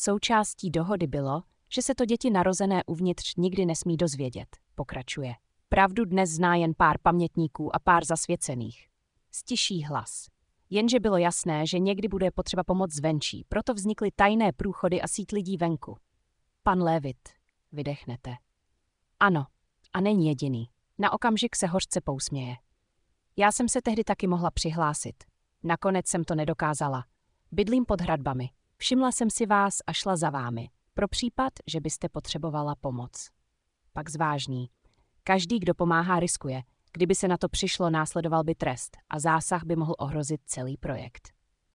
Součástí dohody bylo, že se to děti narozené uvnitř nikdy nesmí dozvědět, pokračuje. Pravdu dnes zná jen pár pamětníků a pár zasvěcených. Stiší hlas. Jenže bylo jasné, že někdy bude potřeba pomoc zvenčí, proto vznikly tajné průchody a síť lidí venku. Pan Levitt, vydechnete. Ano, a není jediný. Na okamžik se hořce pousměje. Já jsem se tehdy taky mohla přihlásit. Nakonec jsem to nedokázala. Bydlím pod hradbami. Všimla jsem si vás a šla za vámi. Pro případ, že byste potřebovala pomoc. Pak zvážní. Každý, kdo pomáhá, riskuje. Kdyby se na to přišlo, následoval by trest a zásah by mohl ohrozit celý projekt.